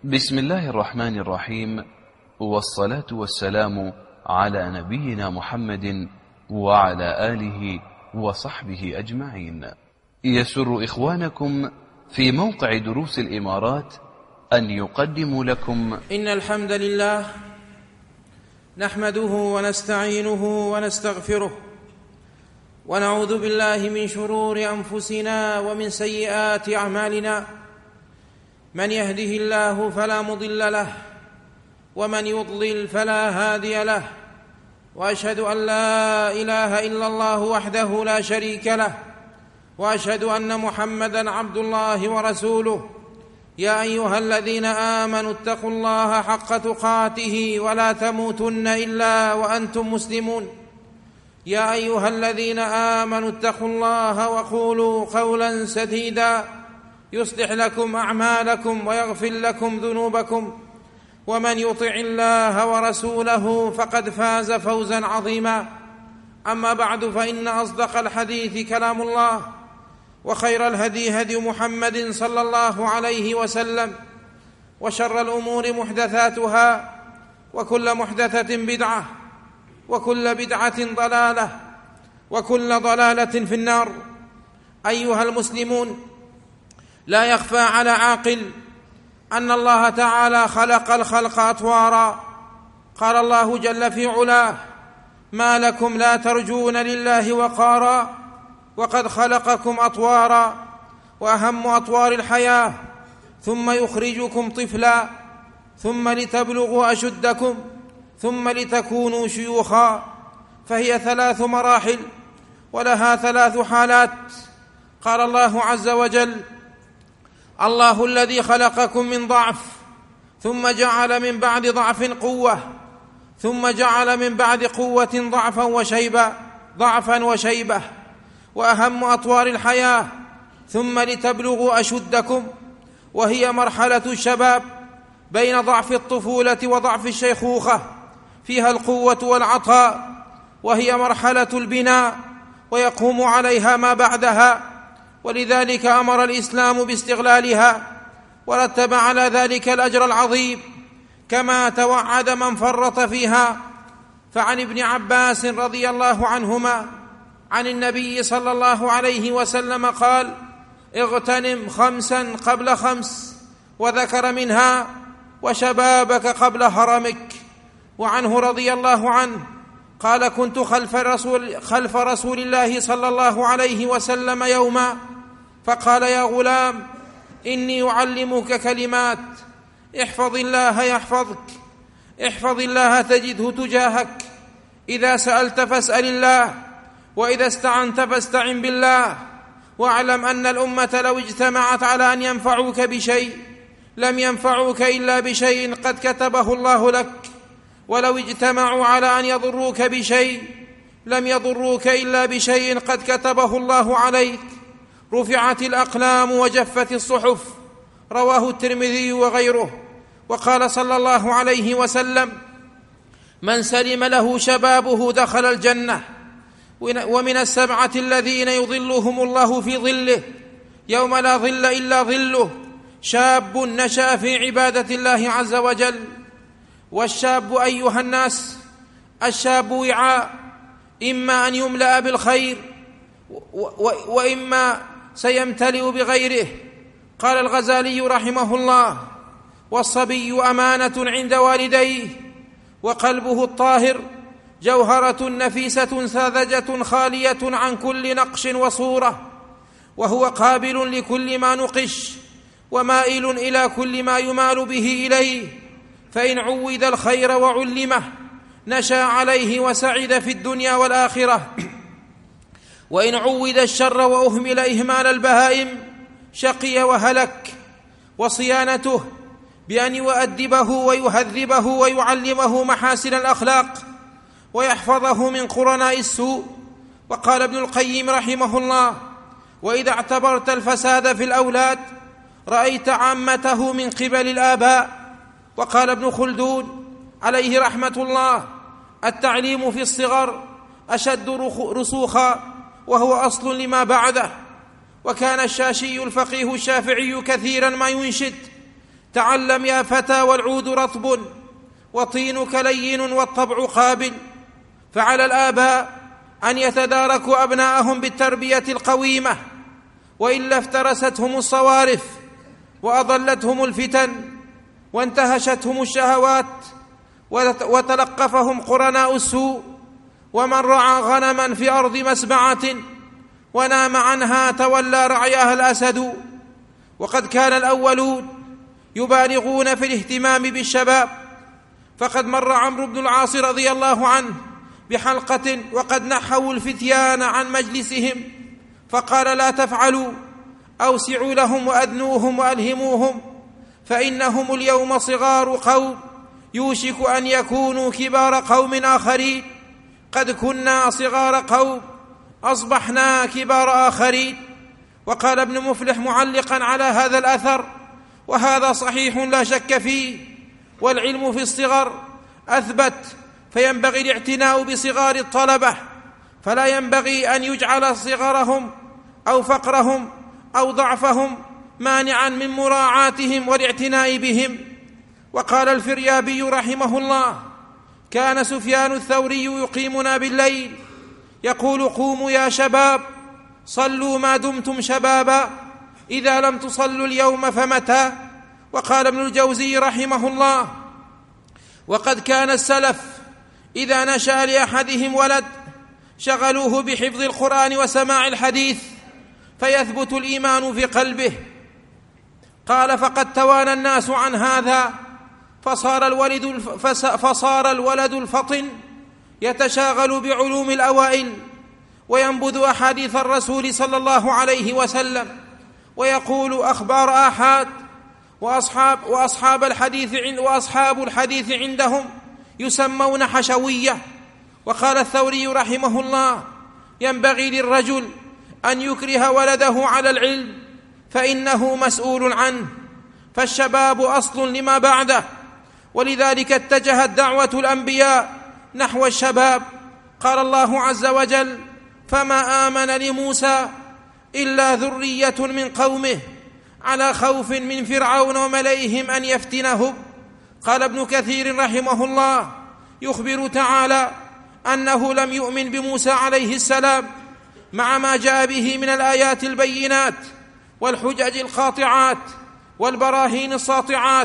بسم الله الرحمن الرحيم، والصلاة والسلام على نبينا محمد وعلى آله وصحبه أجمعين. يسر إخوانكم في موقع دروس الإمارات أن يقدموا لكم إن الحمد لله نحمده ونستعينه ونستغفره ونعوذ بالله من شرور أنفسنا ومن سيئات أعمالنا. من يهده الله فلا مضل له ومن يضلل فلا هادي له، وأشهد أن لا إله إلا الله وحده لا شريك له، وأشهد أن محمدًا عبد الله ورسوله. يا أيها الذين آمنوا اتقوا الله حق تقاته ولا تموتن إلا وأنتم مسلمون. يا أيها الذين آمنوا اتقوا الله وقولوا قولا سديدا يصلح لكم أعمالكم ويغفر لكم ذنوبكم، ومن يطع الله ورسوله فقد فاز فوزا عظيما. أما بعد، فإن أصدق الحديث كلام الله، وخير الهدي هدي محمد صلى الله عليه وسلم، وشر الأمور محدثاتها، وكل محدثة بدعة، وكل بدعة ضلالة، وكل ضلالة في النار. أيها المسلمون، لا يخفى على عاقل أن الله تعالى خلق الخلق أطوارا. قال الله جل في علاه: ما لكم لا ترجون لله وقارا وقد خلقكم أطوارا. وأهم أطوار الحياة: ثم يخرجكم طفلا، ثم لتبلغوا أشدكم، ثم لتكونوا شيوخا. فهي 3 مراحل ولها 3 حالات. قال الله عز وجل: الله الذي خلقكم من ضعف ثم جعل من بعد ضعف قوة، ثم جعل من بعد قوة ضعفا وشيبة. وأهم أطوار الحياة: ثم لتبلغوا أشدكم، وهي مرحلة الشباب بين ضعف الطفولة وضعف الشيخوخة، فيها القوة والعطاء، وهي مرحلة البناء ويقوم عليها ما بعدها، ولذلك أمر الإسلام باستغلالها ورتب على ذلك الأجر العظيم، كما توعد من فرط فيها. فعن ابن عباس رضي الله عنهما عن النبي صلى الله عليه وسلم قال: اغتنم 5 قبل 5، وذكر منها: وشبابك قبل هرمك. وعنه رضي الله عنه قال: كنت خلف رسول الله صلى الله عليه وسلم يوما، فقال: يا غلام، إني أعلمك كلمات، احفظ الله يحفظك، احفظ الله تجده تجاهك، إذا سألت فاسأل الله، وإذا استعنت فاستعن بالله. واعلم أن الأمة لو اجتمعت على أن ينفعوك بشيء لم ينفعوك إلا بشيء قد كتبه الله لك، ولو اجتمعوا على أن يضروك بشيء لم يضروك إلا بشيء قد كتبه الله عليك. رفعت الأقلام وجفت الصحف. رواه الترمذي وغيره. وقال صلى الله عليه وسلم: من سلم له شبابه دخل الجنة. ومن 7 الذين يظلهم الله في ظله يوم لا ظل إلا ظله: شاب نشأ في عبادة الله عز وجل. والشاب أيها الناس، الشاب وعاء، إما أن يملأ بالخير وإما سيمتلئ بغيره. قال الغزالي رحمه الله: والصبي أمانة عند والديه، وقلبه الطاهر جوهرة نفيسة ساذجة خالية عن كل نقش وصورة، وهو قابل لكل ما نقش ومائل إلى كل ما يمال به إليه. فإن عود الخير وعلمه نشأ عليه وسعد في الدنيا والآخرة، وإن عود الشر وأهمل إهمال البهائم شقي وهلك. وصيانته بأن يؤدبه ويهذبه ويعلمه محاسن الأخلاق ويحفظه من قرناء السوء. وقال ابن القيم رحمه الله: وإذا اعتبرت الفساد في الأولاد رأيت عامته من قبل الآباء. وقال ابن خلدون عليه رحمة الله: التعليم في الصغر أشد رسوخا، وهو أصل لما بعده. وكان الشاشي الفقيه الشافعي كثيرا ما ينشد: تعلم يا فتى والعود رطب وطينك لين والطبع قابل. فعلى الآباء أن يتداركوا أبناءهم بالتربية القويمة، وإلا افترستهم الصوارف وأضلتهم الفتن وانتهشتهم الشهوات وتلقفهم قرناء السوء. ومن رعى غنما في أرض مسبعة ونام عنها تولى رعيها الأسد. وقد كان الأولون يبالغون في الاهتمام بالشباب، فقد مر عمرو بن العاص رضي الله عنه بحلقة وقد نحوا الفتيان عن مجلسهم، فقال: لا تفعلوا، أوسعوا لهم وأدنوهم وألهموهم، فإنهم اليوم صغار قوم يوشك أن يكونوا كبار قوم آخرين. قد كنا صغار قوم أصبحنا كبار آخرين. وقال ابن مفلح معلقا على هذا الأثر: وهذا صحيح لا شك فيه، والعلم في الصغر أثبت، فينبغي الاعتناء بصغار الطلبة، فلا ينبغي أن يجعل صغرهم أو فقرهم أو ضعفهم مانعا من مراعاتهم والاعتناء بهم. وقال الفريابي رحمه الله: كان سفيان الثوري يقيمنا بالليل يقول: قوموا يا شباب، صلوا ما دمتم شبابا، إذا لم تصلوا اليوم فمتى؟ وقال ابن الجوزي رحمه الله: وقد كان السلف إذا نشأ لأحدهم ولد شغلوه بحفظ القرآن وسماع الحديث فيثبت الإيمان في قلبه. قال: فقد توانى الناس عن هذا، فصار الولد الفطن يتشاغل بعلوم الأوائل وينبذ أحاديث الرسول صلى الله عليه وسلم ويقول أخبار آحاد، وأصحاب الحديث عندهم يسمون حشوية. وقال الثوري رحمه الله: ينبغي للرجل أن يكره ولده على العلم فإنه مسؤول عنه، فالشباب أصل لما بعده، ولذلك اتجهت دعوة الأنبياء نحو الشباب. قال الله عز وجل: فما آمن لموسى إلا ذرية من قومه على خوف من فرعون وملئهم أن يفتنهم. قال ابن كثير رحمه الله: يخبر تعالى أنه لم يؤمن بموسى عليه السلام مع ما جاء به من الآيات البينات والحجج القاطعات والبراهين الساطعات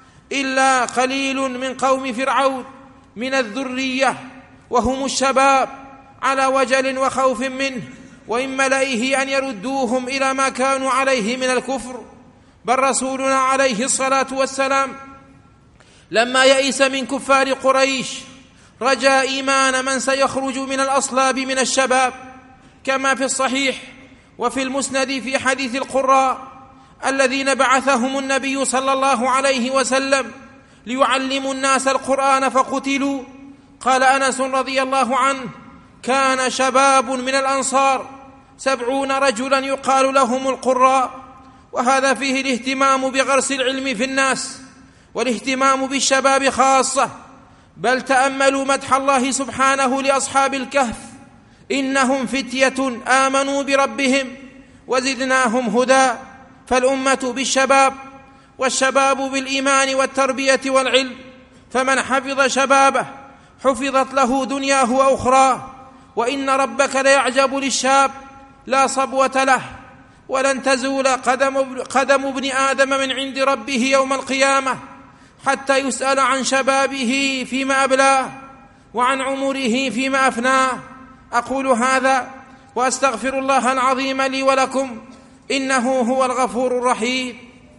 إلا قليل من قوم فرعون من الذرية، وهم الشباب، على وجل وخوف منه وإن ملئه أن يردوهم إلى ما كانوا عليه من الكفر. بل رسولنا عليه الصلاة والسلام لما يئس من كفار قريش رجا إيمان من سيخرج من الأصلاب من الشباب، كما في الصحيح وفي المسند في حديث القراء الذين بعثهم النبي صلى الله عليه وسلم ليعلموا الناس القرآن فقتلوا. قال أنس رضي الله عنه: كان شباب من الأنصار 70 رجلا يقال لهم القراء. وهذا فيه الاهتمام بغرس العلم في الناس والاهتمام بالشباب خاصة. بل تأملوا مدح الله سبحانه لأصحاب الكهف: إنهم فتية آمنوا بربهم وزدناهم هدى. فالأمة بالشباب والشباب بالإيمان والتربية والعلم، فمن حفظ شبابه حفظت له دنياه وأخراه. وإن ربك ليعجب للشاب لا صبوة له، ولن تزول قدم ابن آدم من عند ربه يوم القيامة حتى يسأل عن شبابه فيما أبلاه وعن عمره فيما أفناه. أقول هذا وأستغفر الله العظيم لي ولكم، إنه هو الغفور الرحيم.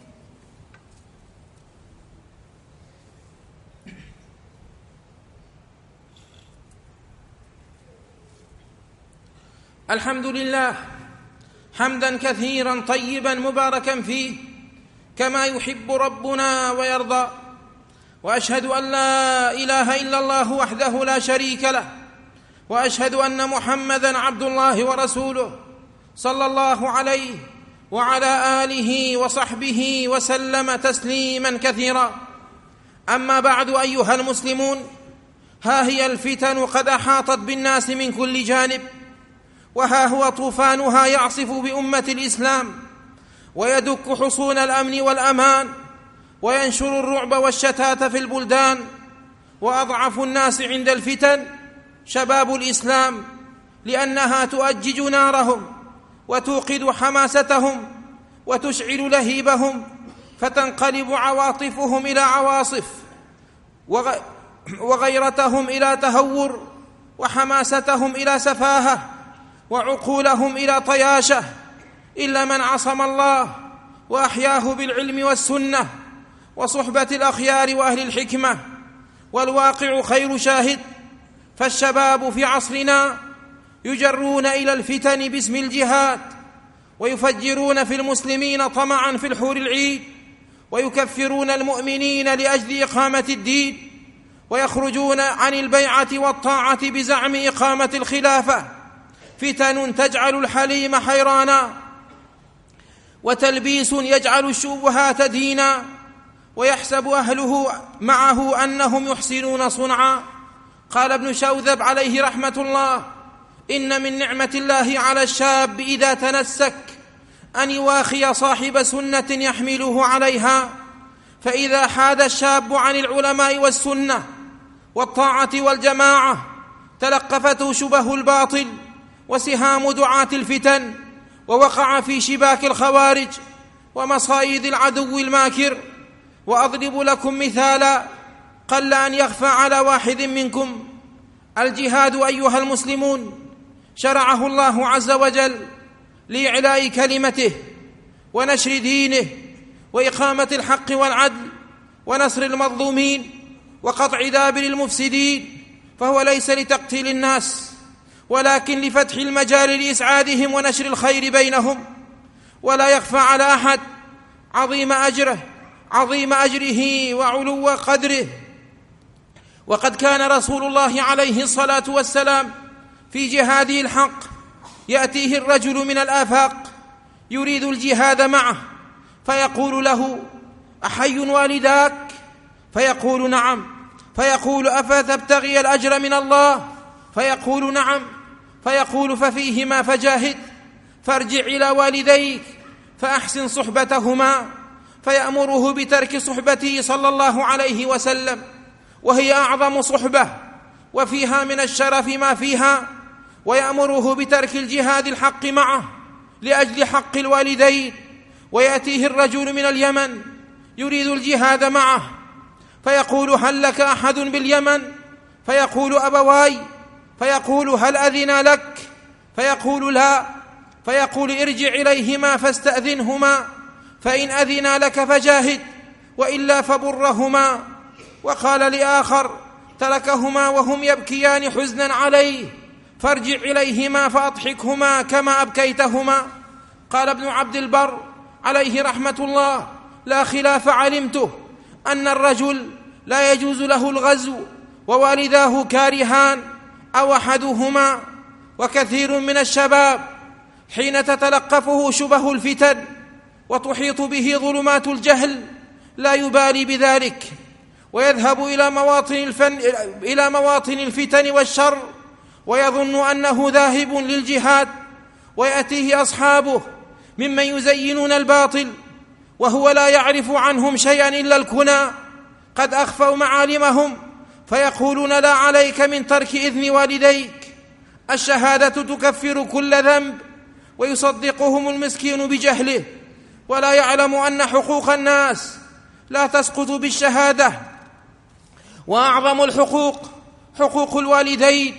الحمد لله حمدا كثيرا طيبا مباركا فيه كما يحب ربنا ويرضى، وأشهد أن لا إله إلا الله وحده لا شريك له، وأشهد أن محمدا عبد الله ورسوله صلى الله عليه وعلى آله وصحبه وسلم تسليما كثيرا. أما بعد أيها المسلمون، ها هي الفتن قد أحاطت بالناس من كل جانب، وها هو طوفانها يعصف بأمة الإسلام ويدك حصون الأمن والأمان، وينشر الرعب والشتات في البلدان. وأضعف الناس عند الفتن شباب الإسلام، لأنها تؤجج نارهم وتوقد حماستهم وتشعل لهيبهم، فتنقلب عواطفهم إلى عواصف، وغيرتهم إلى تهور، وحماستهم إلى سفاهة، وعقولهم إلى طياشة، إلا من عصم الله وأحياه بالعلم والسنة وصحبة الأخيار وأهل الحكمة. والواقع خير شاهد، فالشباب في عصرنا يجرون إلى الفتن باسم الجهاد، ويفجرون في المسلمين طمعا في الحور العيد، ويكفرون المؤمنين لأجل إقامة الدين، ويخرجون عن البيعة والطاعة بزعم إقامة الخلافة. فتن تجعل الحليم حيرانا، وتلبيس يجعل الشبهات دينا، ويحسب أهله معه أنهم يحسنون صنعا. قال ابن شوذب عليه رحمة الله: إن من نعمة الله على الشاب إذا تنسك أن يواخي صاحب سنة يحمله عليها، فإذا حاد الشاب عن العلماء والسنة والطاعة والجماعة تلقفته شبه الباطل وسهام دعاة الفتن، ووقع في شباك الخوارج ومصايد العدو الماكر. وأضرب لكم مثالا قل أن يخفى على واحد منكم: الجهاد أيها المسلمون شرعه الله عز وجل لإعلاء كلمته ونشر دينه وإقامة الحق والعدل ونصر المظلومين وقطع دابر المفسدين، فهو ليس لتقتيل الناس، ولكن لفتح المجال لإسعادهم ونشر الخير بينهم. ولا يخفى على أحد عظيم أجره وعلو قدره. وقد كان رسول الله عليه الصلاة والسلام في جهاده الحق يأتيه الرجل من الآفاق يريد الجهاد معه، فيقول له: أحي والداك؟ فيقول: نعم. فيقول: أفتبتغي الأجر من الله؟ فيقول: نعم. فيقول: ففيهما فجاهد، فارجع إلى والديك فأحسن صحبتهما. فيأمره بترك صحبته صلى الله عليه وسلم، وهي أعظم صحبة وفيها من الشرف ما فيها، ويأمره بترك الجهاد الحق معه لأجل حق الوالدين. ويأتيه الرجل من اليمن يريد الجهاد معه، فيقول: هل لك أحد باليمن؟ فيقول: أبواي. فيقول: هل أذن لك؟ فيقول: لا. فيقول: ارجع إليهما فاستأذنهما، فإن أذن لك فجاهد، وإلا فبرهما. وقال لآخر: تركهما وهم يبكيان حزنا عليه، فارجع إليهما فأضحكهما كما أبكيتهما. قال ابن عبد البر عليه رحمة الله: لا خلاف علمته أن الرجل لا يجوز له الغزو ووالداه كارهان أو أحدهما. وكثير من الشباب حين تتلقفه شبه الفتن وتحيط به ظلمات الجهل لا يبالي بذلك، ويذهب إلى مواطن الفتن والشر ويظن أنه ذاهب للجهاد، ويأتيه أصحابه ممن يزينون الباطل وهو لا يعرف عنهم شيئا إلا الكنى، قد أخفوا معالمهم، فيقولون: لا عليك من ترك إذن والديك، الشهادة تكفر كل ذنب. ويصدقهم المسكين بجهله، ولا يعلم أن حقوق الناس لا تسقط بالشهادة، وأعظم الحقوق حقوق الوالدين.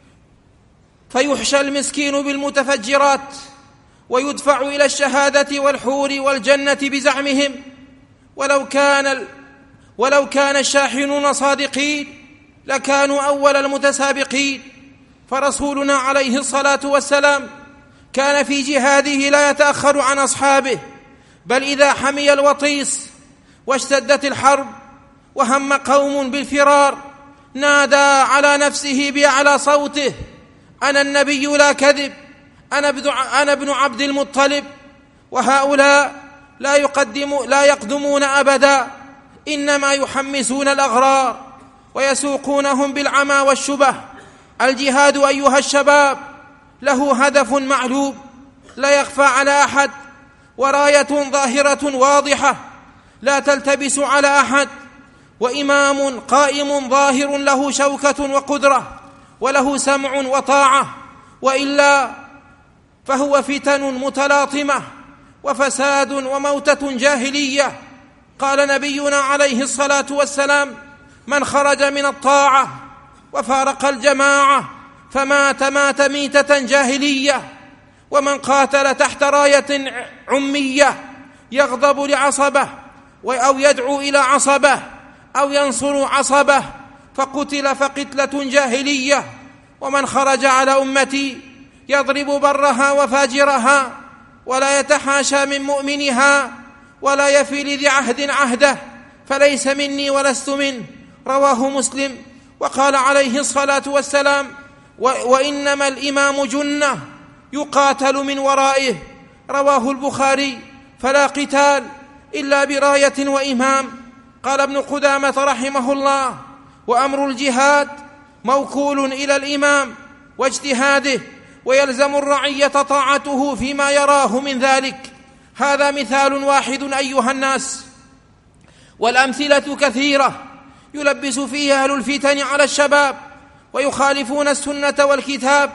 فيحشى المسكين بالمتفجرات ويدفع إلى الشهادة والحور والجنة بزعمهم. ولو كان الشاحنون صادقين لكانوا أول المتسابقين. فرسولنا عليه الصلاة والسلام كان في جهاده لا يتأخر عن أصحابه، بل إذا حمي الوطيس واشتدت الحرب وهم قوم بالفرار نادى على نفسه بأعلى صوته: أنا النبي لا كذب، أنا ابن عبد المطلب. وهؤلاء لا يقدمون أبدا، إنما يحمسون الأغرار ويسوقونهم بالعمى والشبه. الجهاد أيها الشباب له هدف معلوم لا يخفى على أحد، وراية ظاهرة واضحة لا تلتبس على أحد، وإمام قائم ظاهر له شوكة وقدرة وله سمع وطاعة، وإلا فهو فتن متلاطمة وفساد وموتة جاهلية. قال نبينا عليه الصلاة والسلام: من خرج من الطاعة وفارق الجماعة فمات ميتة جاهلية. ومن قاتل تحت راية عمية يغضب لعصبه أو يدعو إلى عصبه أو ينصر عصبه فقتل فقتلة جاهلية. ومن خرج على أمتي يضرب برها وفاجرها ولا يتحاشى من مؤمنها ولا يفي لذي عهد عهده فليس مني ولست منه. رواه مسلم. وقال عليه الصلاة والسلام: وإنما الإمام جنة يقاتل من ورائه. رواه البخاري. فلا قتال إلا براية وإمام. قال ابن قدامة رحمه الله: وأمر الجهاد موكول إلى الإمام واجتهاده، ويلزم الرعية طاعته فيما يراه من ذلك. هذا مثال واحد أيها الناس، والأمثلة كثيرة يلبس فيها أهل الفتن على الشباب ويخالفون السنة والكتاب.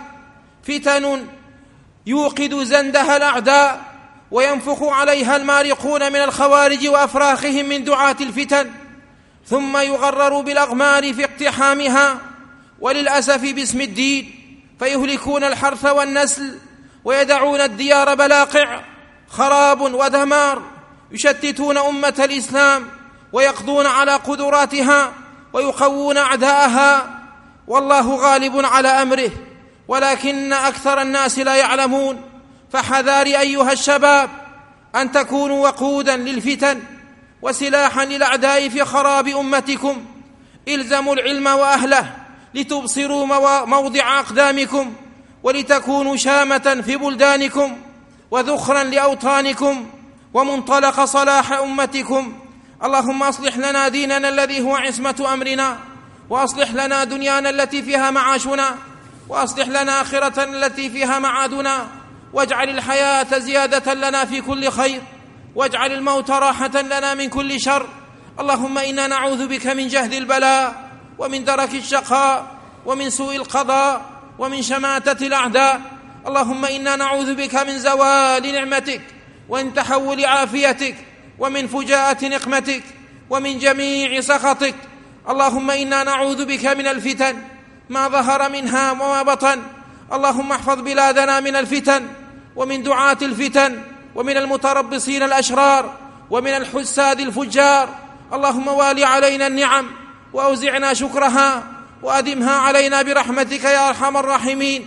فتن يوقد زندها الأعداء وينفخ عليها المارقون من الخوارج وأفراخهم من دعاة الفتن، ثم يغرر بالأغمار في اقتحامها، وللأسف باسم الدين، فيهلكون الحرث والنسل ويدعون الديار بلاقع، خراب ودمار، يشتتون أمة الإسلام ويقضون على قدراتها ويقوون أعداءها، والله غالب على أمره، ولكن أكثر الناس لا يعلمون. فحذار أيها الشباب أن تكونوا وقودا للفتن وسلاحا للأعداء في خراب أمتكم. إلزموا العلم وأهله لتبصروا موضع أقدامكم، ولتكونوا شامة في بلدانكم وذخرا لأوطانكم ومنطلق صلاح أمتكم. اللهم أصلح لنا ديننا الذي هو عصمة أمرنا، وأصلح لنا دنيانا التي فيها معاشنا، وأصلح لنا آخرة التي فيها معادنا، واجعل الحياة زيادة لنا في كل خير، واجعل الموت راحة لنا من كل شر. اللهم إنا نعوذ بك من جهد البلاء ومن درك الشقاء ومن سوء القضاء ومن شماتة الأعداء. اللهم إنا نعوذ بك من زوال نعمتك ومن تحول عافيتك ومن فجاءة نقمتك ومن جميع سخطك. اللهم إنا نعوذ بك من الفتن ما ظهر منها وما بطن. اللهم احفظ بلادنا من الفتن ومن دعاة الفتن ومن المتربصين الأشرار ومن الحساد الفجار. اللهم والي علينا النعم وأوزعنا شكرها وأدمها علينا برحمتك يا أرحم الراحمين.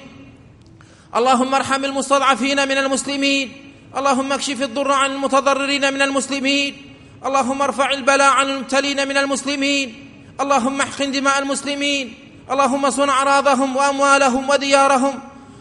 اللهم ارحم المستضعفين من المسلمين. اللهم اكشف الضر عن المتضررين من المسلمين. اللهم ارفع البلاء عن المبتلين من المسلمين. اللهم احقن دماء المسلمين. اللهم صن أعراضهم وأموالهم وديارهم.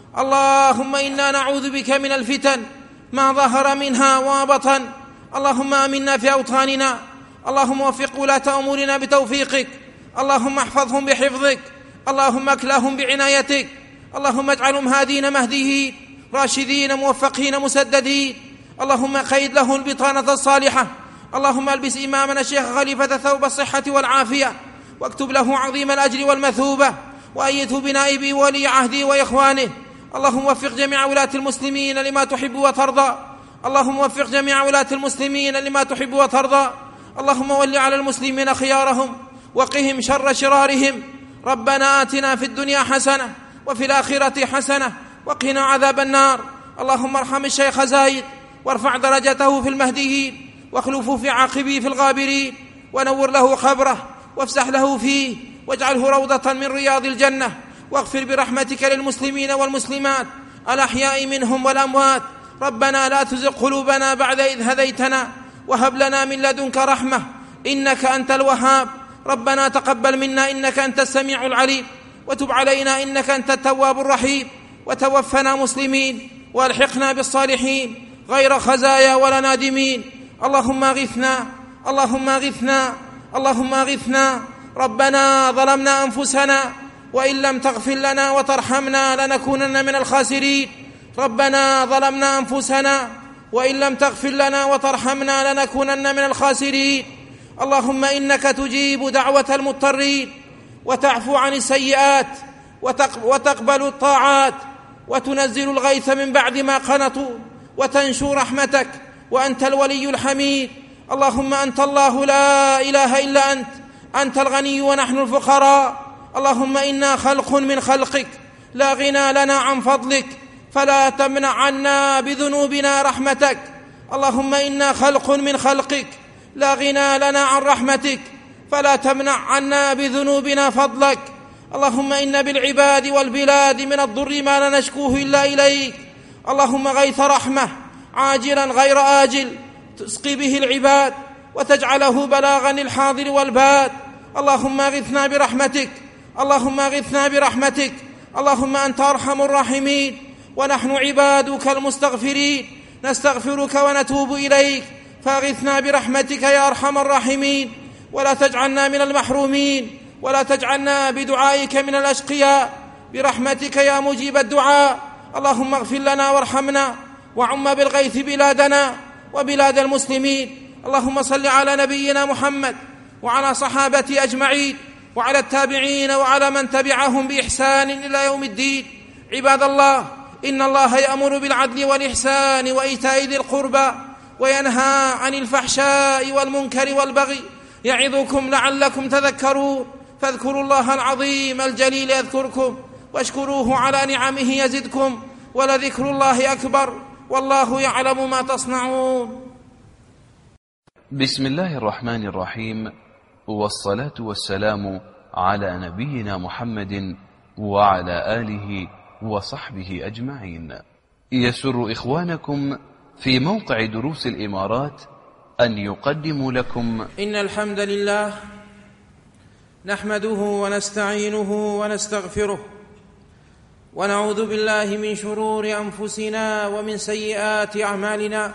اللهم إنا نعوذ بك من الفتن ما ظهر منها وما بطن. اللهم آمنا في أوطاننا. اللهم وفق ولاة أمورنا بتوفيقك. اللهم احفظهم بحفظك. اللهم اكلهم بعنايتك. اللهم اجعلهم هادين مهديين راشدين موفقين مسددين. اللهم قيد له البطانة الصالحة. اللهم البس إمامنا الشيخ خليفة ثوب الصحة والعافية، واكتب له عظيم الأجر والمثوبة، وأيده بنائبه ولي عهده وإخوانه. اللهم وفق جميع ولاة المسلمين لما تحب وترضى. اللهم وفق جميع ولاة المسلمين لما تحب وترضى. اللهم ول على المسلمين خيارهم وقهم شر شرارهم. ربنا آتنا في الدنيا حسنة وفي الآخرة حسنة وقنا عذاب النار. اللهم ارحم الشيخ زايد وارفع درجته في المهديين، واخلفه في عاقبه في الغابرين، ونور له قبره وافسح له فيه، واجعله روضة من رياض الجنة. واغفر برحمتك للمسلمين والمسلمات الأحياء منهم والأموات. ربنا لا تزغ قلوبنا بعد إذ هديتنا، وهب لنا من لدنك رحمة إنك أنت الوهاب. ربنا تقبل منا إنك أنت السميع العليم، وتب علينا إنك أنت التواب الرحيم، وتوفنا مسلمين والحقنا بالصالحين غير خزايا ولا نادمين. اللهم اغثنا، اللهم اغثنا، اللهم اغثنا. ربنا ظلمنا أنفسنا وإن لم تغفر لنا وترحمنا لنكونن من الخاسرين. ربنا ظلمنا أنفسنا وإن لم تغفر لنا وترحمنا لنكونن من الخاسرين. اللهم إنك تجيب دعوة المضطرين وتعفو عن السيئات وتقبل الطاعات وتنزل الغيث من بعد ما قنطوا وتنشر رحمتك، وأنت الولي الحميد. اللهم أنت الله لا إله إلا أنت، أنت الغني ونحن الفقراء. اللهم إنا خلق من خلقك لا غنى لنا عن فضلك، فلا تمنع عنا بذنوبنا رحمتك. اللهم إنا خلق من خلقك لا غنى لنا عن رحمتك، فلا تمنع عنا بذنوبنا فضلك. اللهم إن بالعباد والبلاد من الضر ما لا نشكوه إلا إليك. اللهم غيث رحمة عاجلا غير آجل تسقي به العباد وتجعله بلاغا للحاضر والباد. اللهم اغثنا برحمتك، اللهم اغثنا برحمتك. اللهم أنت أرحم الراحمين، ونحن عبادك المستغفرين نستغفرك ونتوب إليك، فاغثنا برحمتك يا أرحم الراحمين، ولا تجعلنا من المحرومين، ولا تجعلنا بدعائك من الأشقياء، برحمتك يا مجيب الدعاء. اللهم اغفر لنا وارحمنا، وعم بالغيث بلادنا وبلاد المسلمين. اللهم صل على نبينا محمد وعلى صحابته أجمعين، وعلى التابعين، وعلى من تبعهم بإحسان إلى يوم الدين. عباد الله، إن الله يأمر بالعدل والإحسان وإيتاء ذي القربى، وينهى عن الفحشاء والمنكر والبغي، يعظكم لعلكم تذكرون. فاذكروا الله العظيم الجليل يذكركم، واشكروه على نعمه يزدكم، ولذكر الله أكبر، والله يعلم ما تصنعون. بسم الله الرحمن الرحيم، والصلاة والسلام على نبينا محمد وعلى آله وصحبه أجمعين. يسر إخوانكم في موقع دروس الإمارات أن يقدموا لكم إن الحمد لله نحمده ونستعينه ونستغفره، ونعوذ بالله من شرور أنفسنا ومن سيئات أعمالنا.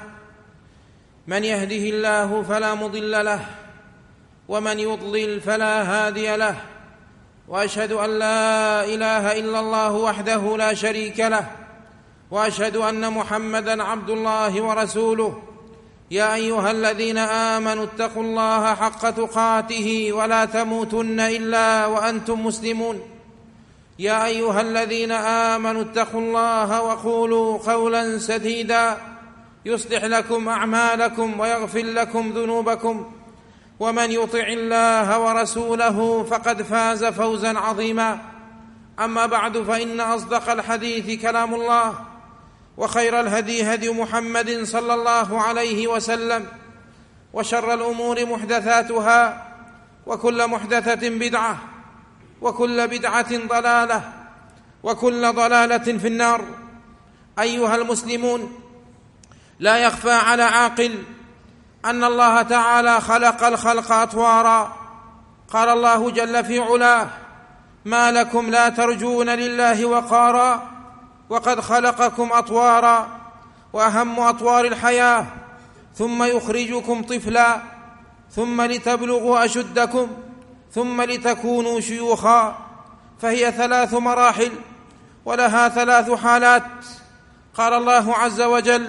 من يهده الله فلا مضل له، ومن يضلل فلا هادي له. وأشهد أن لا إله إلا الله وحده لا شريك له، وأشهد أن محمدًا عبد الله ورسوله. يا أيها الذين آمنوا اتقوا الله حق تقاته ولا تموتن إلا وأنتم مسلمون. يا أيها الذين آمنوا اتقوا الله وقولوا قولا سديدا يصلح لكم أعمالكم ويغفر لكم ذنوبكم، ومن يطع الله ورسوله فقد فاز فوزا عظيما. أما بعد، فإن أصدق الحديث كلام الله، وخير الهدي هدي محمد صلى الله عليه وسلم، وشر الأمور محدثاتها، وكل محدثة بدعة، وكل بدعة ضلالة، وكل ضلالة في النار. أيها المسلمون، لا يخفى على عاقل أن الله تعالى خلق الخلق أطوارا. قال الله جل في علاه: ما لكم لا ترجون لله وقارا وقد خلقكم أطوارا. وأهم أطوار الحياة: ثم يخرجكم طفلا، ثم لتبلغوا أشدكم، ثم لتكونوا شيوخا. فهي 3 مراحل ولها 3 حالات. قال الله عز وجل: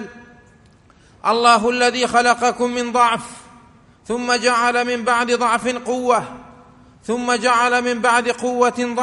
الله الذي خلقكم من ضعف، ثم جعل من بعد ضعف قوة، ثم جعل من بعد قوة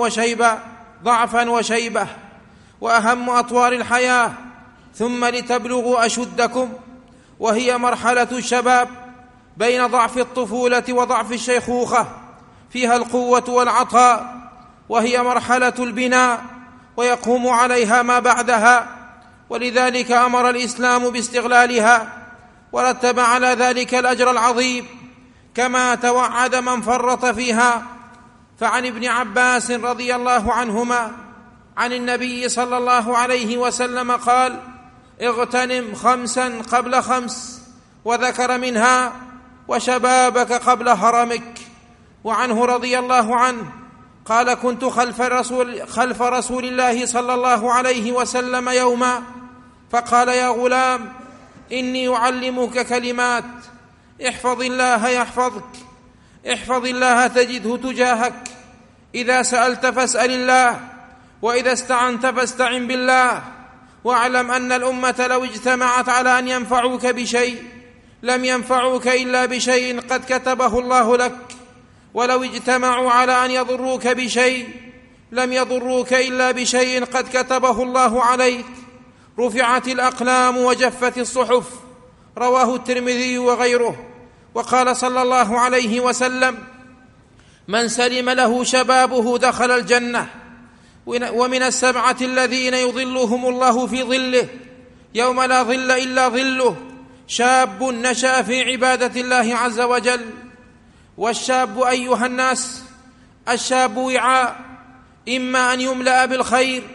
ضعفا وشيبة. وأهم أطوار الحياة: ثم لتبلغوا أشدكم، وهي مرحلة الشباب بين ضعف الطفولة وضعف الشيخوخة، فيها القوة والعطاء، وهي مرحلة البناء ويقوم عليها ما بعدها. ولذلك أمر الإسلام باستغلالها، ورتب على ذلك الأجر العظيم، كما توعد من فرط فيها. فعن ابن عباس رضي الله عنهما عن النبي صلى الله عليه وسلم قال: اغتنم 5 قبل 5، وذكر منها: وشبابك قبل هرمك. وعنه رضي الله عنه قال: كنت خلف رسول الله صلى الله عليه وسلم يوما، فقال: يا غلام، إني أعلمك كلمات، احفظ الله يحفظك، احفظ الله تجده تجاهك، إذا سألت فاسأل الله، وإذا استعنت فاستعن بالله، واعلم أن الأمة لو اجتمعت على أن ينفعوك بشيء لم ينفعوك إلا بشيء قد كتبه الله لك، ولو اجتمعوا على أن يضروك بشيء لم يضروك إلا بشيء قد كتبه الله عليك. رفعت الأقلام وجفت الصحف. رواه الترمذي وغيره. وقال صلى الله عليه وسلم: من سلم له شبابه دخل الجنة. ومن السبعة الذين يظلهم الله في ظله يوم لا ظل إلا ظله: شاب نشأ في عبادة الله عز وجل. والشاب أيها الناس، الشاب وعاء، إما أن يملأ بالخير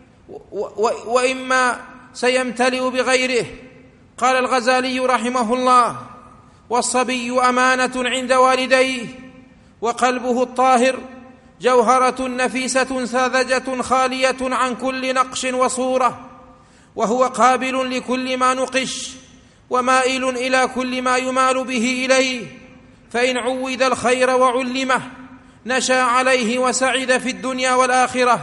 وإما سيمتلئ بغيره. قال الغزالي رحمه الله: والصبي أمانة عند والديه، وقلبه الطاهر جوهرة نفيسة ساذجة خالية عن كل نقش وصورة، وهو قابل لكل ما نقش ومائل إلى كل ما يمال به إليه، فإن عود الخير وعلمه نشا عليه وسعد في الدنيا والآخرة،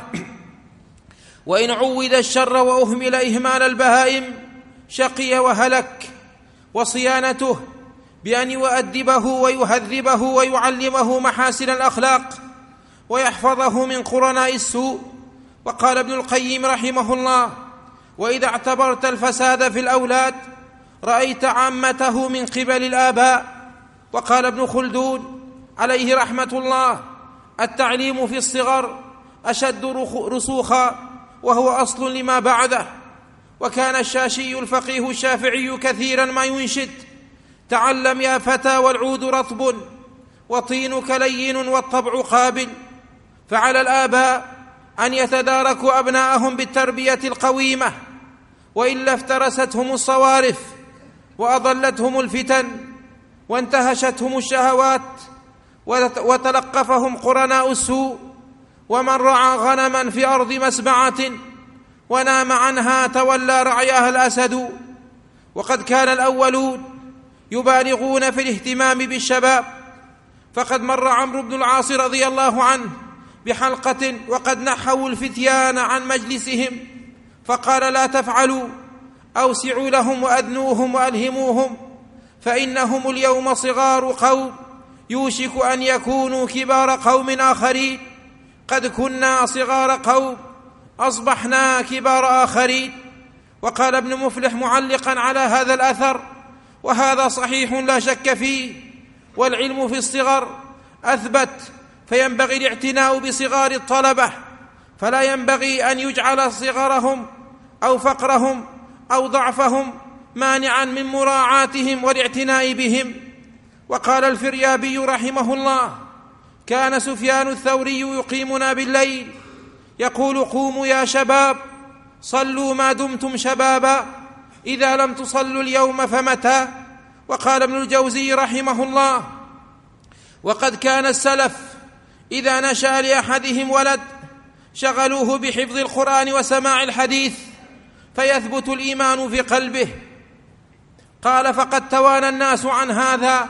وإن عود الشر وأهمل إهمال البهائم شقي وهلك. وصيانته بأن يؤدبه ويهذبه ويعلمه محاسن الأخلاق ويحفظه من قرناء السوء. وقال ابن القيم رحمه الله: وإذا اعتبرت الفساد في الأولاد رأيت عامته من قبل الآباء. وقال ابن خلدون عليه رحمة الله: التعليم في الصغر أشد رسوخا، وهو أصل لما بعده. وكان الشاشي الفقيه الشافعي كثيرا ما ينشد: تعلم يا فتى والعود رطب وطينك لين والطبع قابل. فعلى الآباء أن يتداركوا أبناءهم بالتربية القويمة، وإلا افترستهم الصوارف وأضلتهم الفتن وانتهشتهم الشهوات وتلقفهم قرناء السوء. ومن رعى غنما في أرض مسبعة ونام عنها تولى رعيها الأسد. وقد كان الأولون يبالغون في الاهتمام بالشباب، فقد مر عمرو بن العاص رضي الله عنه بحلقة وقد نحوا الفتيان عن مجلسهم، فقال: لا تفعلوا، أوسعوا لهم وأدنوهم وألهموهم، فإنهم اليوم صغار قوم يوشك أن يكونوا كبار قوم آخرين. قد كنا صغار قوم أصبحنا كبار آخرين. وقال ابن مفلح معلقا على هذا الأثر: وهذا صحيح لا شك فيه، والعلم في الصغر أثبت، فينبغي الاعتناء بصغار الطلبة، فلا ينبغي أن يجعل صغرهم أو فقرهم أو ضعفهم مانعا من مراعاتهم والاعتناء بهم. وقال الفريابي رحمه الله: كان سفيان الثوري يقيمنا بالليل يقول: قوموا يا شباب، صلوا ما دمتم شبابا، إذا لم تصلوا اليوم فمتى؟ وقال ابن الجوزي رحمه الله: وقد كان السلف إذا نشأ لأحدهم ولد شغلوه بحفظ القرآن وسماع الحديث فيثبت الإيمان في قلبه. قال: فقد توانى الناس عن هذا،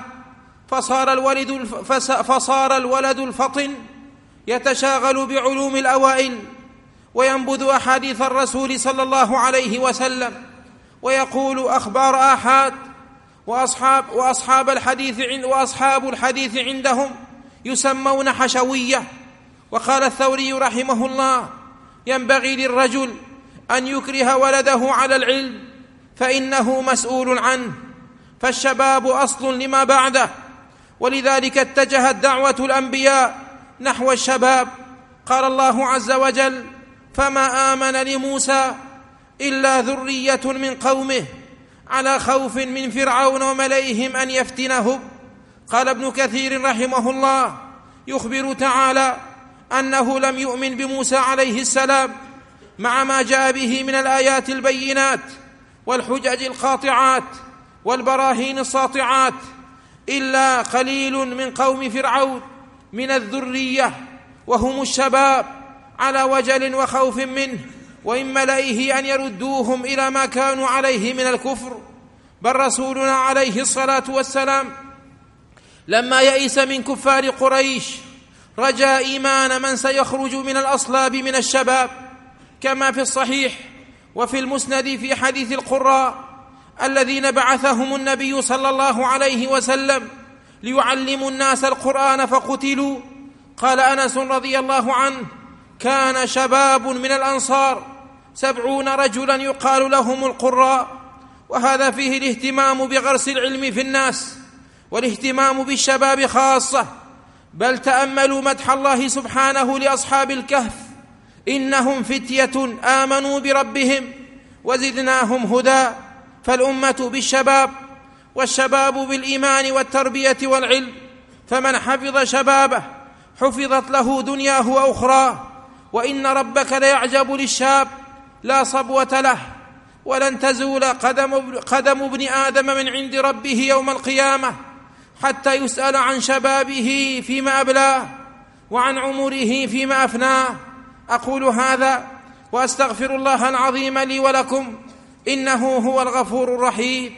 فصار الولد الفطن يتشاغل بعلوم الأوائل وينبذ أحاديث الرسول صلى الله عليه وسلم ويقول أخبار آحاد، وأصحاب الحديث عندهم يسمون حشوية. وقال الثوري رحمه الله: ينبغي للرجل أن يكره ولده على العلم فإنه مسؤول عنه، فالشباب أصل لما بعده. ولذلك اتجهت دعوة الأنبياء نحو الشباب. قال الله عز وجل: فما آمن لموسى إلا ذرية من قومه على خوف من فرعون وملئهم أن يفتنهم. قال ابن كثير رحمه الله: يخبر تعالى أنه لم يؤمن بموسى عليه السلام مع ما جاء به من الآيات البينات والحجج القاطعات والبراهين الساطعات إلا قليل من قوم فرعون من الذرية، وهم الشباب، على وجل وخوف منه وإن ملئه أن يردوهم إلى ما كانوا عليه من الكفر. بل رسولنا عليه الصلاة والسلام لما يئس من كفار قريش رجا إيمان من سيخرج من الأصلاب من الشباب، كما في الصحيح: وفي المسند في حديث القراء الذين بعثهم النبي صلى الله عليه وسلم ليعلموا الناس القرآن فقتلوا، قال أنس رضي الله عنه: كان شباب من الأنصار 70 رجلا يقال لهم القراء. وهذا فيه الاهتمام بغرس العلم في الناس والاهتمام بالشباب خاصة. بل تأملوا مدح الله سبحانه لأصحاب الكهف: إنهم فتية آمنوا بربهم وزدناهم هدى. فالأمة بالشباب، والشباب بالإيمان والتربية والعلم، فمن حفظ شبابه حفظت له دنياه وأخراه. وإن ربك ليعجب للشاب لا صبوة له، ولن تزول قدم ابن آدم من عند ربه يوم القيامة حتى يسأل عن شبابه فيما أبلاه وعن عمره فيما أفناه. أقول هذا وأستغفر الله العظيم لي ولكم، إنه هو الغفور الرحيم.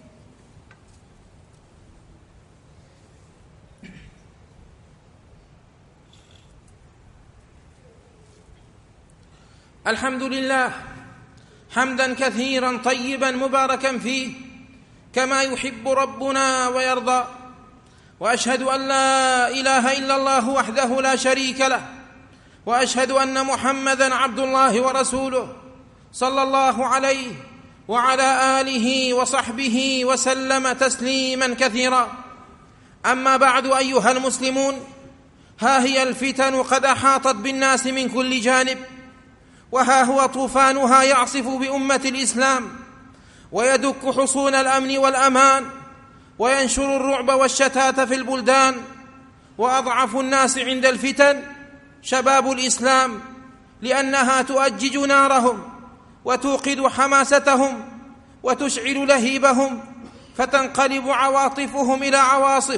الحمد لله حمدا كثيرا طيبا مباركا فيه كما يحب ربنا ويرضى، وأشهد أن لا إله إلا الله وحده لا شريك له، وأشهد أن محمدا عبد الله ورسوله صلى الله عليه وعلى آله وصحبه وسلم تسليما كثيرا. أما بعد أيها المسلمون، ها هي الفتن قد أحاطت بالناس من كل جانب، وها هو طوفانها يعصف بأمة الإسلام ويدك حصون الأمن والأمان وينشر الرعب والشتات في البلدان. وأضعف الناس عند الفتن شباب الإسلام، لأنها تؤجج نارهم وتوقد حماستهم وتشعل لهيبهم، فتنقلب عواطفهم إلى عواصف،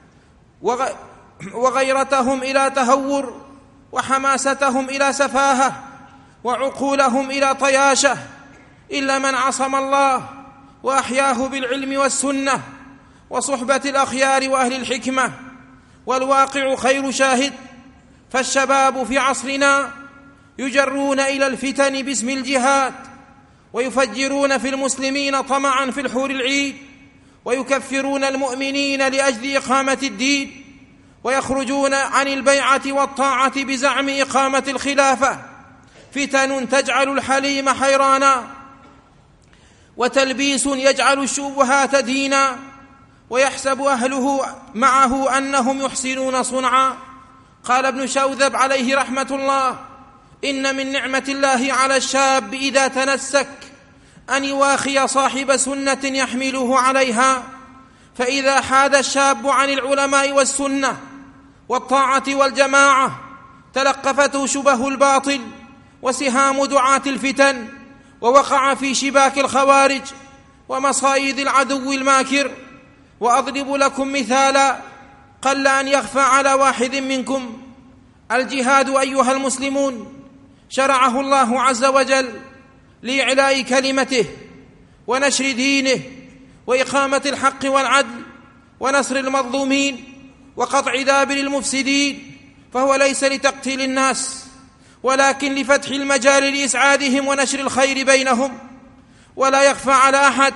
وغيرتهم إلى تهور، وحماستهم إلى سفاهة، وعقولهم إلى طياشة، إلا من عصم الله وأحياه بالعلم والسنة وصحبة الأخيار وأهل الحكمة. والواقع خير شاهد، فالشباب في عصرنا يجرون إلى الفتن باسم الجهاد، ويفجرون في المسلمين طمعا في الحور العيد، ويكفرون المؤمنين لأجل إقامة الدين، ويخرجون عن البيعة والطاعة بزعم إقامة الخلافة. فتن تجعل الحليم حيرانا، وتلبيس يجعل الشبهات دينا، ويحسب أهله معه أنهم يحسنون صنعا. قال ابن شوذب عليه رحمة الله: إن من نعمة الله على الشاب إذا تنسك أن يواخي صاحب سنة يحمله عليها، فإذا حاد الشاب عن العلماء والسنة والطاعة والجماعة تلقفته شبه الباطل وسهام دعاة الفتن، ووقع في شباك الخوارج ومصايد العدو الماكر. وأضرب لكم مثالا قل أن يخفى على واحد منكم: الجهاد أيها المسلمون شرعه الله عز وجل لإعلاء كلمته ونشر دينه وإقامة الحق والعدل ونصر المظلومين وقطع دابر المفسدين، فهو ليس لتقتيل الناس ولكن لفتح المجال لإسعادهم ونشر الخير بينهم. ولا يخفى على أحد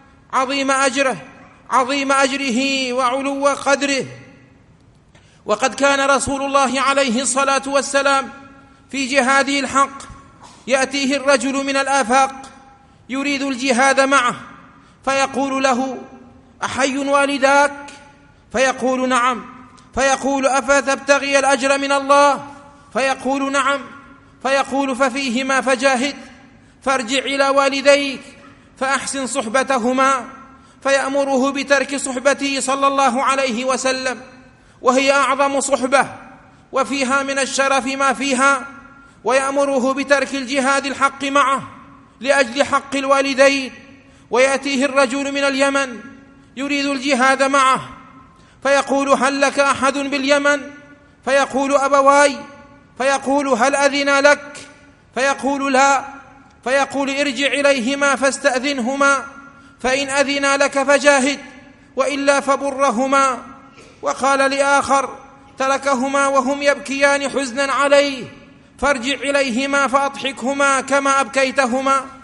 عظيم أجره وعلو قدره. وقد كان رسول الله عليه الصلاة والسلام في جهاده الحق يأتيه الرجل من الآفاق يريد الجهاد معه، فيقول له: أحي والداك؟ فيقول: نعم. فيقول: أفتبتغي الأجر من الله؟ فيقول: نعم. فيقول: ففيهما فجاهد، فارجع إلى والديك فأحسن صحبتهما. فيأمره بترك صحبته صلى الله عليه وسلم، وهي أعظم صحبة وفيها من الشرف ما فيها، ويأمره بترك الجهاد الحق معه لأجل حق الوالدين. ويأتيه الرجل من اليمن يريد الجهاد معه، فيقول: هل لك أحد باليمن؟ فيقول: أبواي. فيقول: هل أذن لك؟ فيقول: لا. فيقول: ارجع إليهما فاستأذنهما، فإن أذنا لك فجاهد، وإلا فبرهما. وقال لآخر: تركهما وهم يبكيان حزنا عليه، فارجع إليهما فأضحكهما كما أبكيتهما.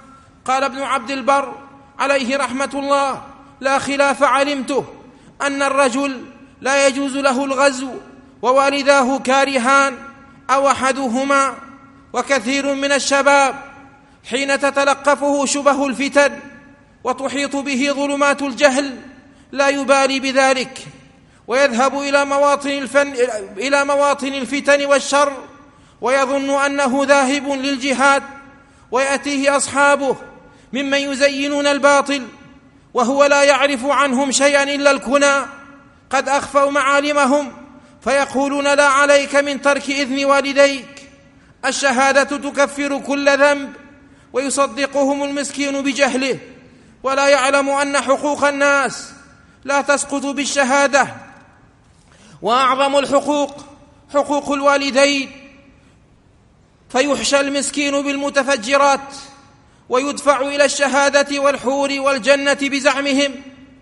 قال ابن عبد البر عليه رحمة الله: لا خلاف علمته أن الرجل لا يجوز له الغزو ووالداه كارهان أو أحدهما. وكثير من الشباب حين تتلقفه شبه الفتن وتحيط به ظلمات الجهل لا يبالي بذلك، ويذهب إلى مواطن الفتن والشر ويظن أنه ذاهب للجهاد، ويأتيه أصحابه ممن يزينون الباطل وهو لا يعرف عنهم شيئا إلا الكنى، قد أخفوا معالمهم، فيقولون: لا عليك من ترك إذن والديك، الشهادة تكفر كل ذنب. ويصدقهم المسكين بجهله ولا يعلم أن حقوق الناس لا تسقط بالشهادة، وأعظم الحقوق حقوق الوالدين، فيحشى المسكين بالمتفجرات ويدفع إلى الشهادة والحور والجنة بزعمهم.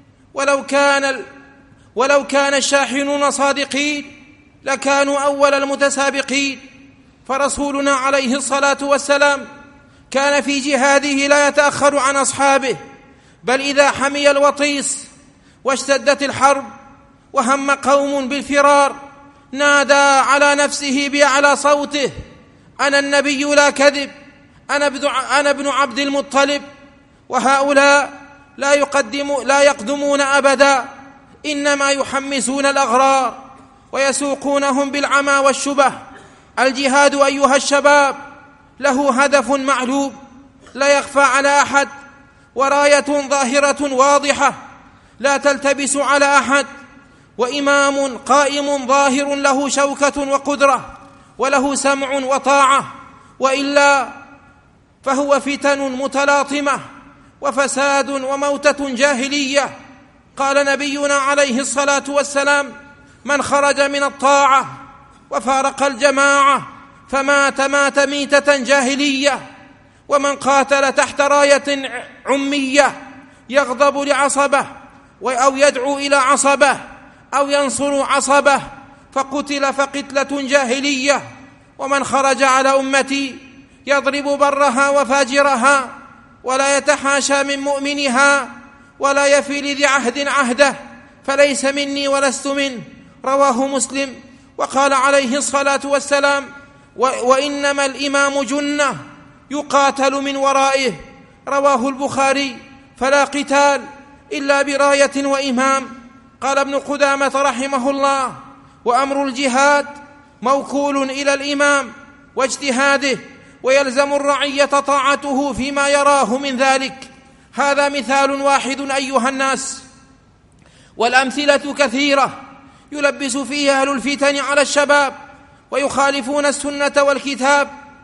ولو كان الشاحنون صادقين لكانوا أول المتسابقين، فرسولنا عليه الصلاة والسلام كان في جهاده لا يتأخر عن أصحابه، بل إذا حمي الوطيس واشتدت الحرب وهم قوم بالفرار نادى على نفسه بأعلى صوته: أنا النبي لا كذب، أنا ابن عبد المطلب. وهؤلاء لا يقدمون أبدا، إنما يحمسون الأغرار ويسوقونهم بالعمى والشبه. الجهاد أيها الشباب له هدف معلوم لا يخفى على أحد، وراية ظاهرة واضحة لا تلتبس على أحد، وإمام قائم ظاهر له شوكة وقدرة وله سمع وطاعة، وإلا فهو فتن متلاطمة وفساد وموتة جاهلية. قال نبينا عليه الصلاة والسلام: من خرج من الطاعة وفارق الجماعة فمات ميتة جاهلية. ومن قاتل تحت راية عمية يغضب لعصبه أو يدعو إلى عصبه أو ينصر عصبه فقتل فقتلة جاهلية. ومن خرج على أمتي يضرب برها وفاجرها ولا يتحاشى من مؤمنها ولا يفي لذي عهد عهده فليس مني ولست منه. رواه مسلم. وقال عليه الصلاة والسلام: وإنما الإمام جنة يقاتل من ورائه. رواه البخاري. فلا قتال إلا براية وإمام. قال ابن قدامة رحمه الله: وأمر الجهاد موكول إلى الإمام واجتهاده، ويلزم الرعية طاعته فيما يراه من ذلك. هذا مثال واحد أيها الناس، والأمثلة كثيرة يلبس فيها أهل الفتن على الشباب ويخالفون السنة والكتاب.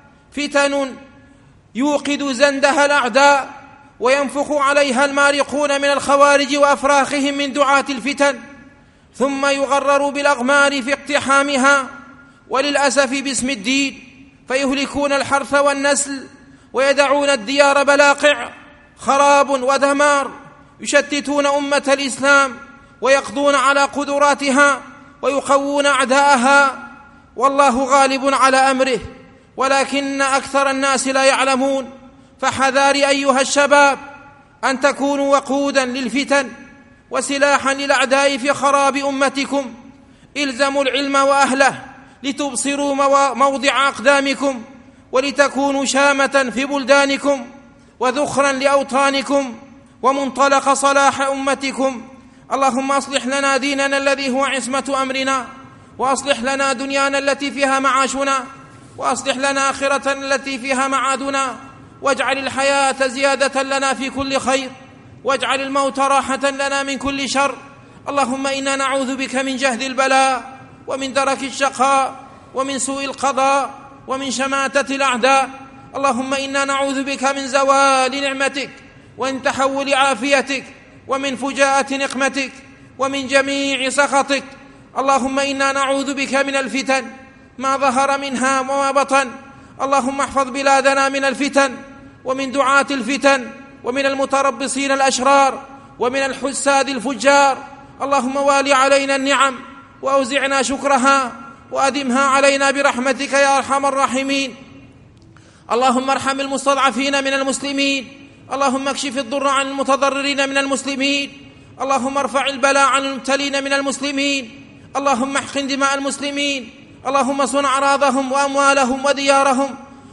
فتن يوقد زندها الأعداء وينفخ عليها المارقون من الخوارج وأفراخهم من دعاة الفتن، ثم يغرر بالأغمار في اقتحامها، وللأسف باسم الدين، فيهلكون الحرث والنسل ويدعون الديار بلاقع، خراب ودمار، يشتتون أمة الإسلام ويقضون على قدراتها ويقوون أعداءها، والله غالب على أمره، ولكن أكثر الناس لا يعلمون. فحذار أيها الشباب أن تكونوا وقودا للفتن وسلاحا للأعداء في خراب أمتكم. إلزموا العلم وأهله لتبصروا موضع أقدامكم، ولتكونوا شامة في بلدانكم وذخرا لأوطانكم ومنطلق صلاح أمتكم. اللهم أصلح لنا ديننا الذي هو عصمة أمرنا، وأصلح لنا دنيانا التي فيها معاشنا، وأصلح لنا آخرتنا التي فيها معادنا، واجعل الحياة زيادة لنا في كل خير، واجعل الموت راحة لنا من كل شر. اللهم إنا نعوذ بك من جهد البلاء ومن درك الشقاء ومن سوء القضاء ومن شماتة الأعداء. اللهم إنا نعوذ بك من زوال نعمتك ومن تحول عافيتك ومن فجاءة نقمتك ومن جميع سخطك. اللهم إنا نعوذ بك من الفتن ما ظهر منها وما بطن. اللهم احفظ بلادنا من الفتن ومن دعاة الفتن ومن المتربصين الأشرار ومن الحساد الفجار. اللهم والي علينا النعم وأوزعنا شكرها وأدمها علينا برحمتك يا أرحم الراحمين. اللهم ارحم المستضعفين من المسلمين اللهم اكشف الضر عن المتضررين من المسلمين، اللهم ارفع البلاء عن المبتلين من المسلمين، اللهم احقن دماء المسلمين، اللهم صن أعراضهم وأموالهم وديارهم.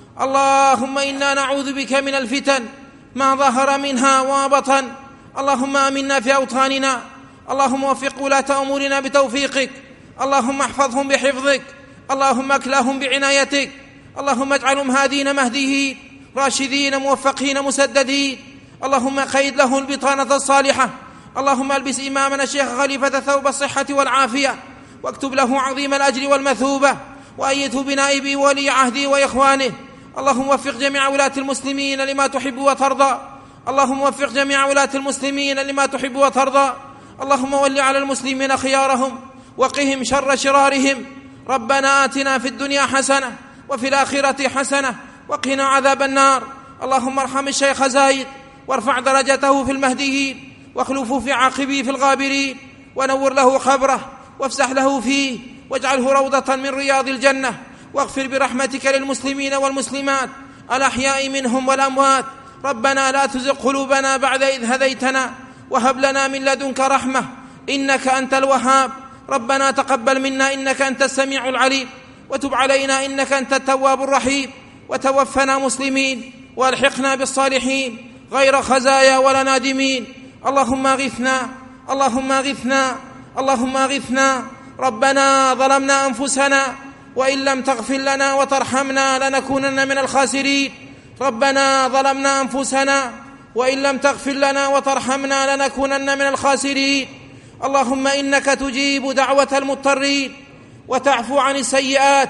اللهم إنا نعوذ بك من الفتن ما ظهر منها وما بطن. اللهم آمنا في أوطاننا، اللهم وفق ولاة أمورنا بتوفيقك، اللهم احفظهم بحفظك، اللهم اكلهم بعنايتك، اللهم اجعلهم هادين مهديين راشدين موفقين مسددين. اللهم قيد له البطانة الصالحة. اللهم البس إمامنا الشيخ خليفة ثوب الصحة والعافية، واكتب له عظيم الأجر والمثوبة، وأيده بنائبه ولي عهده وإخوانه. اللهم وفق جميع ولاة المسلمين لما تحب وترضى، اللهم وفق جميع ولاة المسلمين لما تحب وترضى. اللهم ول على المسلمين خيارهم وقهم شر شرارهم. ربنا آتنا في الدنيا حسنة وفي الآخرة حسنة وقنا عذاب النار. اللهم ارحم الشيخ زايد وارفع درجته في المهديين، واخلفه في عاقبه في الغابرين، ونور له قبره وافسح له فيه، واجعله روضة من رياض الجنة. واغفر برحمتك للمسلمين والمسلمات الأحياء منهم والأموات. ربنا لا تزغ قلوبنا بعد إذ هديتنا، وهب لنا من لدنك رحمة إنك أنت الوهاب. ربنا تقبل منا إنك أنت السميع العليم، وتب علينا إنك أنت التواب الرحيم، وتوفنا مسلمين والحقنا بالصالحين غير خزايا ولا نادمين. اللهم اغثنا، اللهم اغثنا، اللهم اغثنا. ربنا ظلمنا أنفسنا وإن لم تغفر لنا وترحمنا لنكونن من الخاسرين. ربنا ظلمنا أنفسنا وإن لم تغفر لنا وترحمنا لنكونن من الخاسرين. اللهم إنك تجيب دعوة المضطرين، وتعفو عن السيئات،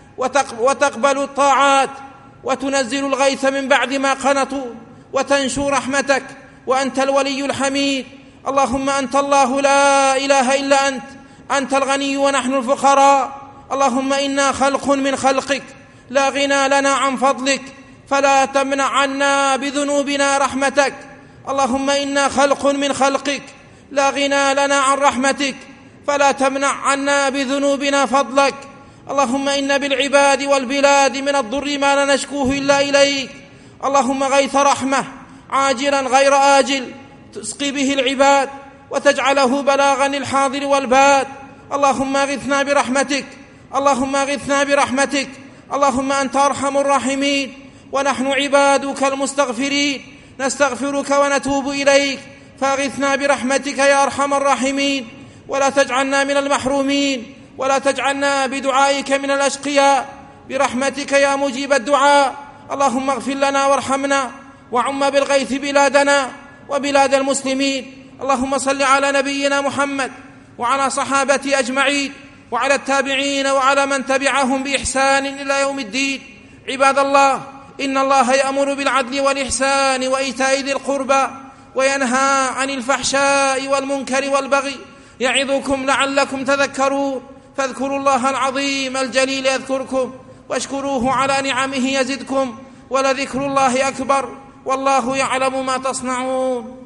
وتقبل الطاعات، وتنزل الغيث من بعد ما قنطوا، وتنشر رحمتك، وأنت الولي الحميد. اللهم أنت الله لا إله إلا أنت، أنت الغني ونحن الفقراء. اللهم إنا خلق من خلقك لا غنى لنا عن فضلك، فلا تمنع عنا بذنوبنا رحمتك. اللهم إنا خلق من خلقك لا غنى لنا عن رحمتك، فلا تمنع عنا بذنوبنا فضلك. اللهم إن بالعباد والبلاد من الضر ما لا نشكوه إلا إليك. اللهم غيث رحمة عاجلا غير آجل تسقي به العباد وتجعله بلاغا للحاضر والباد. اللهم اغثنا برحمتك، اللهم اغثنا برحمتك. اللهم أنت أرحم الراحمين، ونحن عبادك المستغفرين نستغفرك ونتوب إليك، فاغثنا برحمتك يا أرحم الراحمين، ولا تجعلنا من المحرومين، ولا تجعلنا بدعائك من الأشقياء، برحمتك يا مجيب الدعاء. اللهم اغفر لنا وارحمنا، وعم بالغيث بلادنا وبلاد المسلمين. اللهم صل على نبينا محمد وعلى صحابته أجمعين، وعلى التابعين، وعلى من تبعهم بإحسان إلى يوم الدين. عباد الله، إن الله يأمر بالعدل والإحسان وإيتاء ذي القربى، وينهى عن الفحشاء والمنكر والبغي، يعظكم لعلكم تذكرون. فاذكروا الله العظيم الجليل يذكركم، واشكروه على نعمه يزدكم، ولذكر الله أكبر، والله يعلم ما تصنعون.